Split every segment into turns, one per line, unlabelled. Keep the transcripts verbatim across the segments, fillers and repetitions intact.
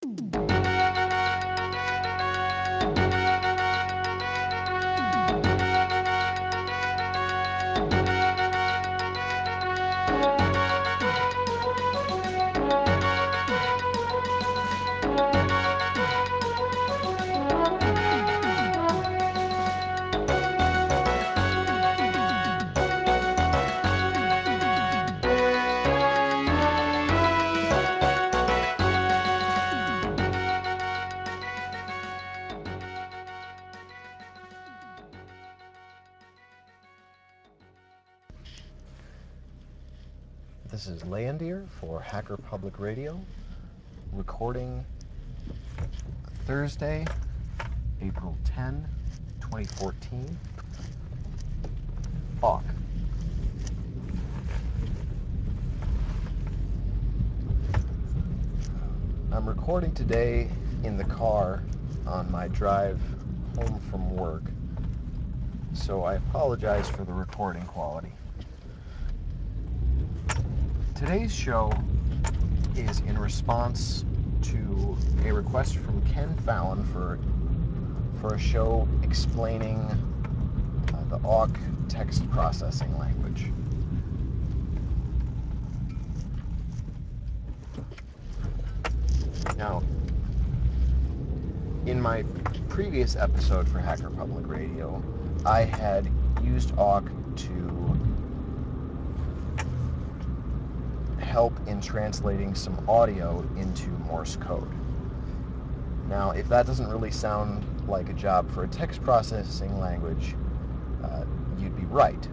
This is Leyendeer for Hacker Public Radio, recording Thursday, April tenth, twenty fourteen. Awk. I'm recording today in the car on my drive home from work, so I apologize for the recording quality. Today's show is in response to a request from Ken Fallon for for a show explaining uh, the Awk text processing language. Now, in my previous episode for Hacker Public Radio, I had used Awk to help in translating some audio into Morse code. Now, if that doesn't really sound like a job for a text processing language, uh, you'd be right.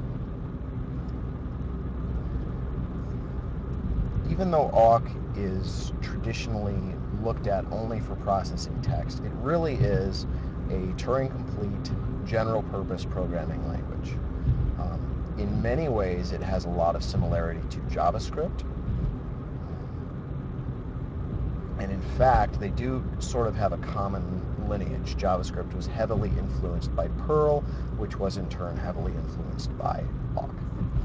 Even though Awk is traditionally looked at only for processing text, it really is a Turing-complete, general-purpose programming language. Um, in many ways, it has a lot of similarity to JavaScript. And in fact, they do sort of have a common lineage. JavaScript was heavily influenced by Perl, which was in turn heavily influenced by Awk.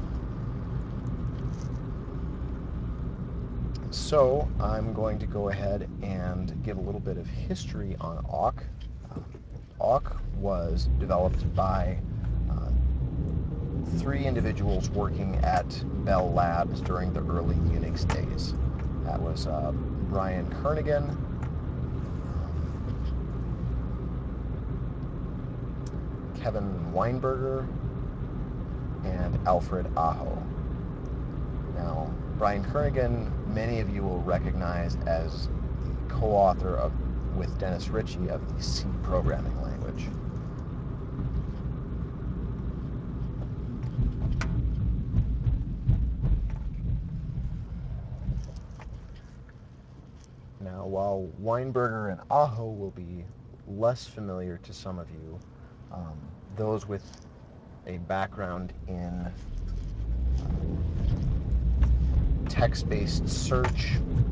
So I'm going to go ahead and give a little bit of history on Awk. Um, Awk was developed by uh, three individuals working at Bell Labs during the early Unix days. That was uh, Brian Kernighan, Kevin Weinberger, and Alfred Aho. Now, Brian Kernighan, many of you will recognize as the co-author of, with Dennis Ritchie, of the C programming language. Now, while Weinberger and Aho will be less familiar to some of you, um, those with a background in uh, text-based search,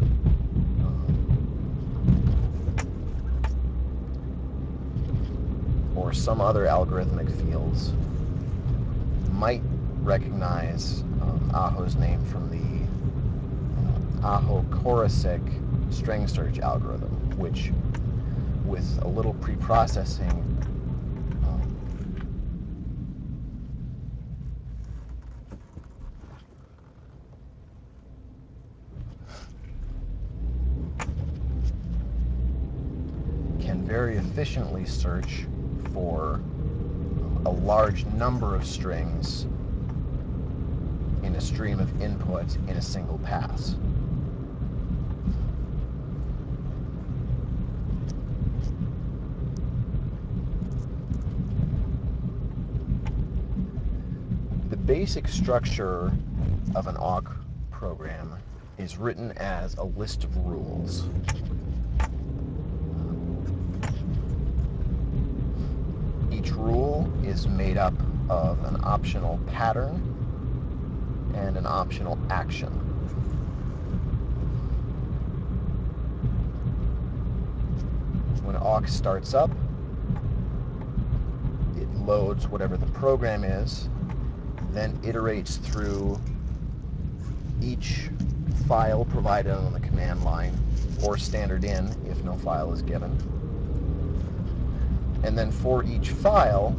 or some other algorithmic fields might recognize um, Aho's name from the uh, Aho-Korosik string search algorithm, which, with a little pre-processing, um, can very efficiently search for a large number of strings in a stream of input in a single pass. The basic structure of an Awk program is written as a list of rules. Each rule is made up of an optional pattern and an optional action. When Awk starts up, it loads whatever the program is, then iterates through each file provided on the command line, or standard in if no file is given. And then for each file,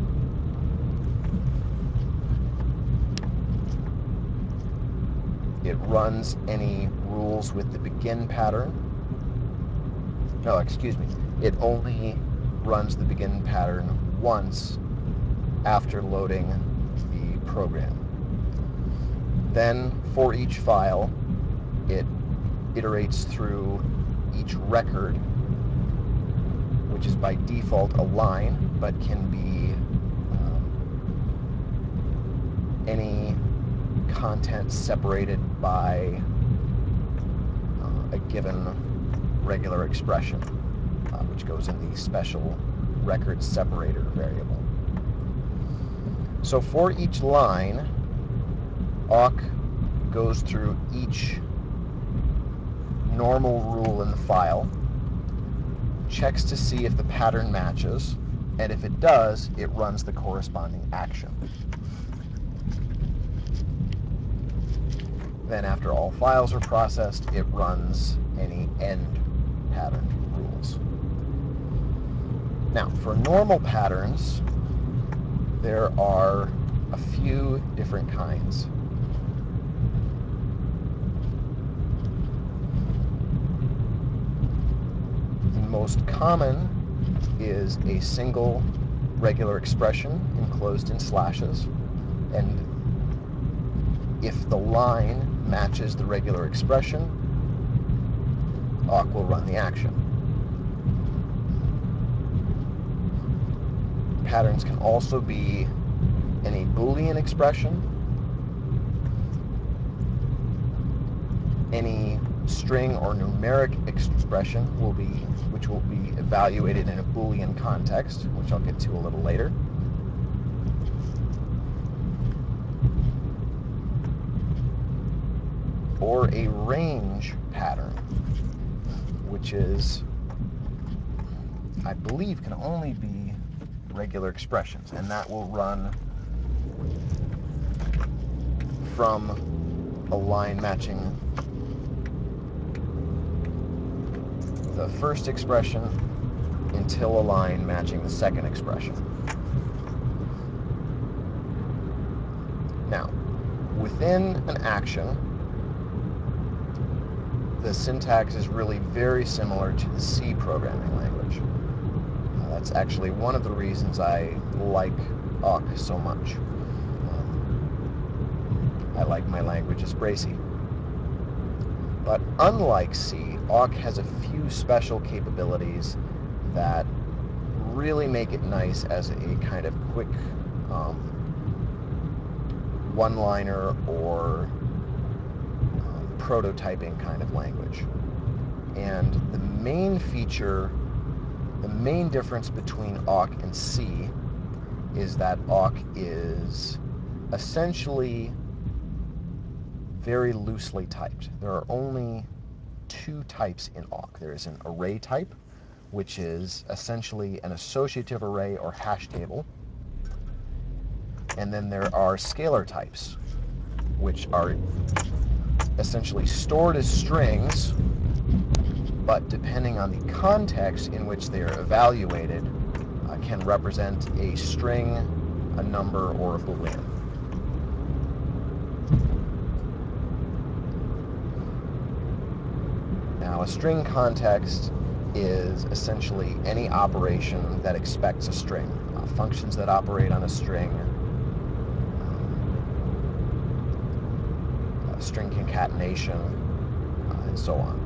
it runs any rules with the begin pattern. No, excuse me. It only runs the begin pattern once after loading the program. Then for each file, it iterates through each record, which is by default a line, but can be um, any content separated by uh, a given regular expression, uh, which goes in the special record separator variable. So for each line, awk goes through each normal rule in the file, checks to see if the pattern matches, and if it does, it runs the corresponding action. Then after all files are processed, it runs any end pattern rules. Now, for normal patterns, there are a few different kinds. The most common is a single regular expression enclosed in slashes, and if the line matches the regular expression, awk will run the action. Patterns can also be any Boolean expression, any string or numeric expression will be, which will be evaluated in a Boolean context, which I'll get to a little later. Or a range pattern, which is, I believe, can only be regular expressions, and that will run from a line matching the first expression until a line matching the second expression. Now, within an action, the syntax is really very similar to the C programming language. Uh, that's actually one of the reasons I like awk so much. Um, I like my language's Bracey. But unlike C, awk has a few special capabilities that really make it nice as a kind of quick um, one-liner or prototyping kind of language. And the main feature, the main difference between awk and C is that awk is essentially very loosely typed. There are only two types in awk. There is an array type, which is essentially an associative array or hash table. And then there are scalar types, which are essentially stored as strings, but depending on the context in which they are evaluated, uh, can represent a string, a number, or a Boolean. Now, a string context is essentially any operation that expects a string. Uh, functions that operate on a string, uh, string concatenation, uh, and so on.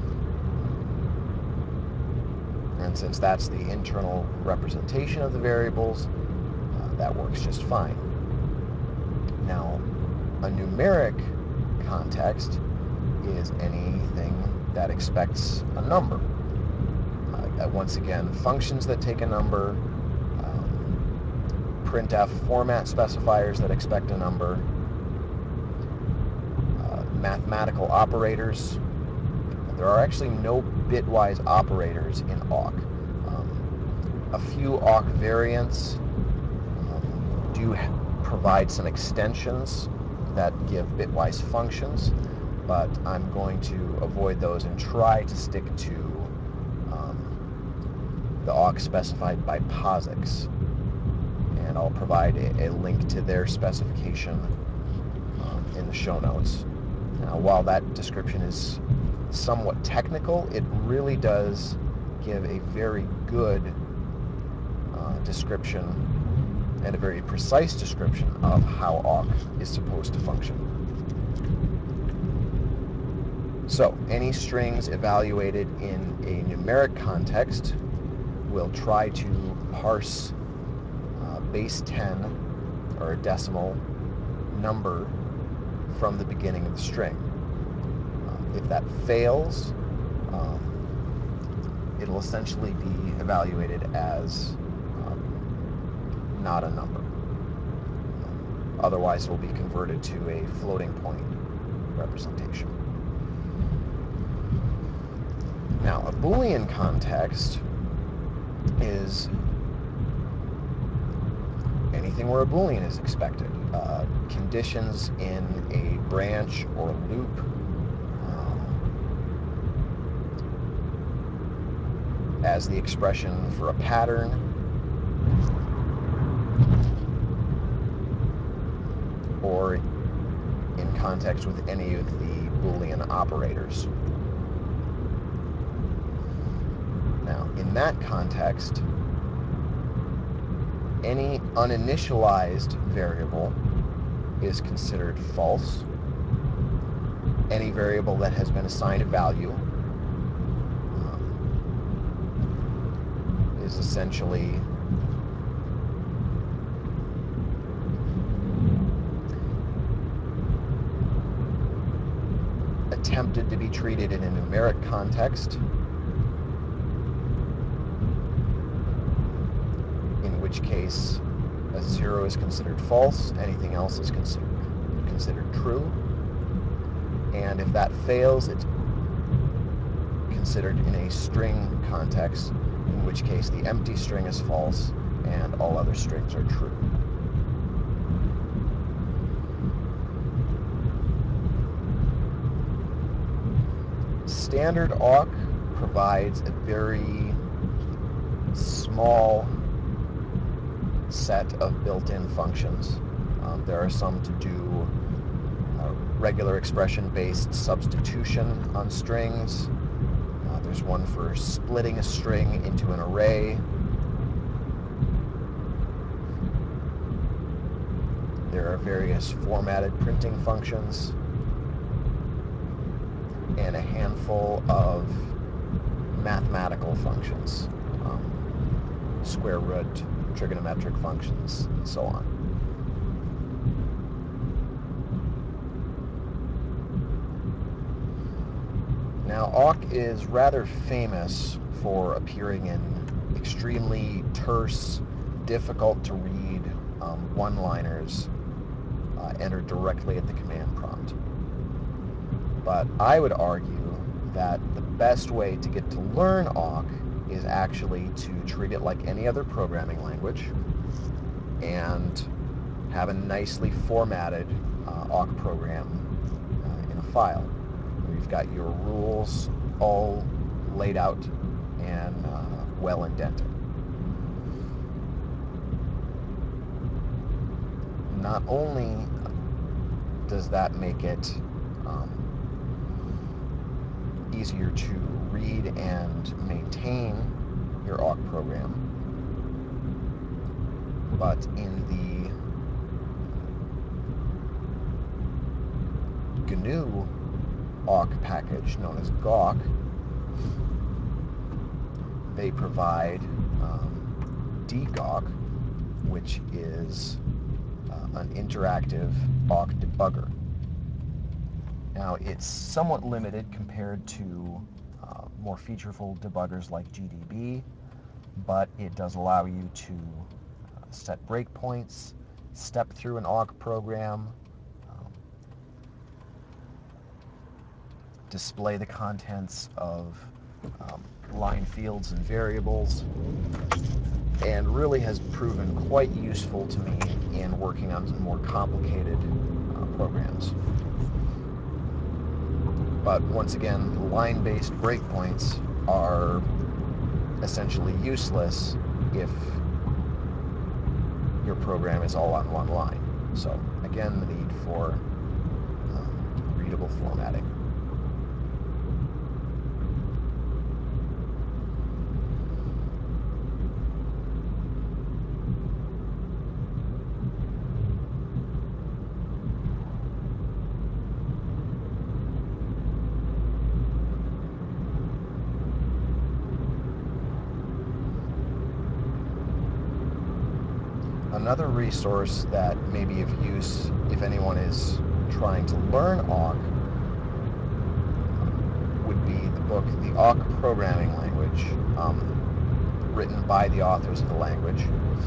And since that's the internal representation of the variables, uh, that works just fine. Now, a numeric context is anything that expects a number. Uh, once again, functions that take a number, um, printf format specifiers that expect a number, uh, mathematical operators. There are actually no bitwise operators in awk. Um, a few awk variants um, do provide some extensions that give bitwise functions, but I'm going to avoid those and try to stick to um, the awk specified by POSIX. And I'll provide a, a link to their specification um, in the show notes. Now, while that description is somewhat technical, it really does give a very good uh, description and a very precise description of how awk is supposed to function. So, any strings evaluated in a numeric context will try to parse uh, base ten, or a decimal number, from the beginning of the string. Uh, if that fails, um, it'll essentially be evaluated as um, not a number. Otherwise, it will be converted to a floating point representation. Now, a Boolean context is anything where a Boolean is expected. Uh, conditions in a branch or loop, um, as the expression for a pattern, or in context with any of the Boolean operators. Now, in that context, any uninitialized variable is considered false. Any variable that has been assigned a value um, is essentially attempted to be treated in a numeric context, in which case a zero is considered false, anything else is considered considered true, and if that fails, it's considered in a string context, in which case the empty string is false and all other strings are true. Standard awk provides a very small set of built-in functions. Um, there are some to do uh, regular expression-based substitution on strings. Uh, there's one for splitting a string into an array. There are various formatted printing functions and a handful of mathematical functions, um, square root, trigonometric functions, and so on. Now, awk is rather famous for appearing in extremely terse, difficult to read um, one-liners uh, entered directly at the command prompt. But I would argue that the best way to get to learn awk is actually to treat it like any other programming language and have a nicely formatted uh, awk program uh, in a file. We've got your rules all laid out and uh, well indented. Not only does that make it um, easier to read and maintain your awk program, but in the G N U awk package known as Gawk, they provide um, dgawk, which is uh, an interactive awk debugger. Now, it's somewhat limited compared to uh, more featureful debuggers like G D B, but it does allow you to uh, set breakpoints, step through an awk program, um, display the contents of um, line fields and variables, and really has proven quite useful to me in working on more complicated uh, programs. But once again, line-based breakpoints are essentially useless if your program is all on one line. So again, the need for um, readable formatting. Another resource that may be of use if anyone is trying to learn awk would be the book The Awk Programming Language, um, written by the authors of the language.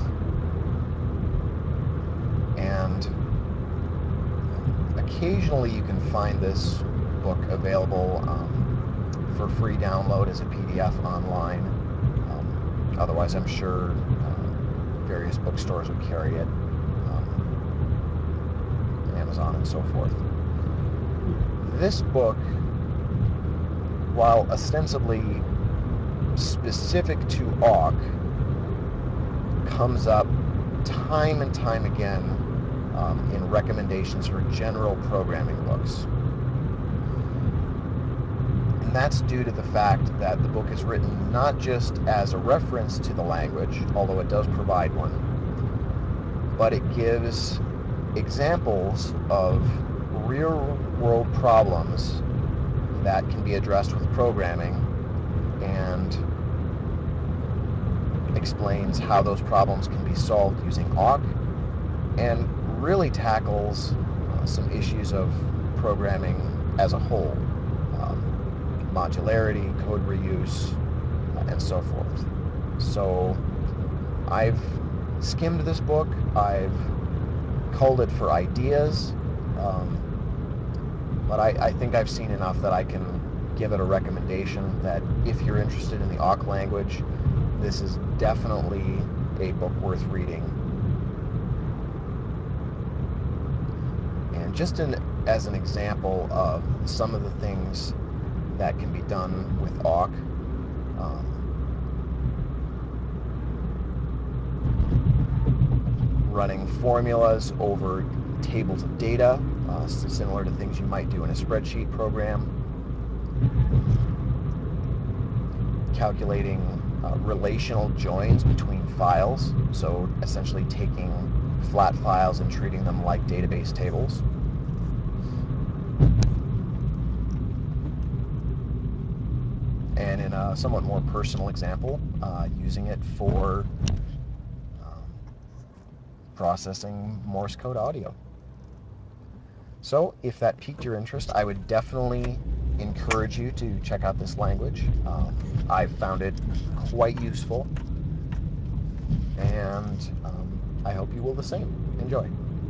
And occasionally you can find this book available um, for free download as a P D F online. Um, otherwise, I'm sure various bookstores would carry it, um, Amazon and so forth. This book, while ostensibly specific to awk, comes up time and time again um, in recommendations for general programming books. And that's due to the fact that the book is written not just as a reference to the language, although it does provide one, but it gives examples of real-world problems that can be addressed with programming and explains how those problems can be solved using awk, and really tackles uh, some issues of programming as a whole. Um, modularity, code reuse, uh, and so forth. So I've skimmed this book, I've culled it for ideas, um, but I, I think I've seen enough that I can give it a recommendation that if you're interested in the awk language, this is definitely a book worth reading. And just in, as an example of some of the things that can be done with awk. Um, running formulas over tables of data, uh, similar to things you might do in a spreadsheet program. Calculating uh, relational joins between files, so essentially taking flat files and treating them like database tables. And in a somewhat more personal example, uh, using it for um, processing Morse code audio. So if that piqued your interest, I would definitely encourage you to check out this language. Um, I've found it quite useful, and um, I hope you will the same. Enjoy.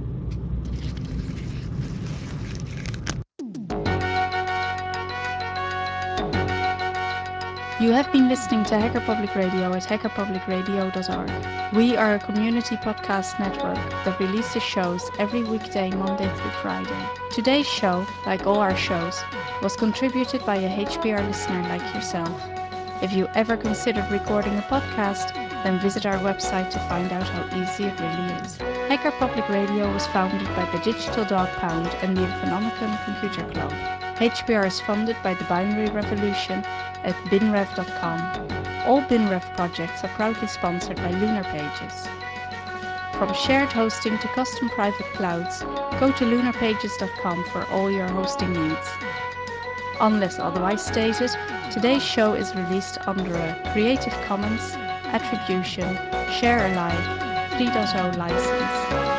You have been listening to Hacker Public Radio at hacker public radio dot org. We are a community podcast network that releases shows every weekday, Monday through Friday. Today's show, like all our shows, was contributed by a H P R listener like yourself. If you ever considered recording a podcast, then visit our website to find out how easy it really is. Hacker Public Radio was founded by the Digital Dog Pound and the Phenomenon Computer Club. H P R is funded by the Binary Revolution at binrev dot com. All BinRev projects are proudly sponsored by Lunar Pages. From shared hosting to custom private clouds, go to lunar pages dot com for all your hosting needs. Unless otherwise stated, today's show is released under a Creative Commons Attribution Share Alike three point oh license.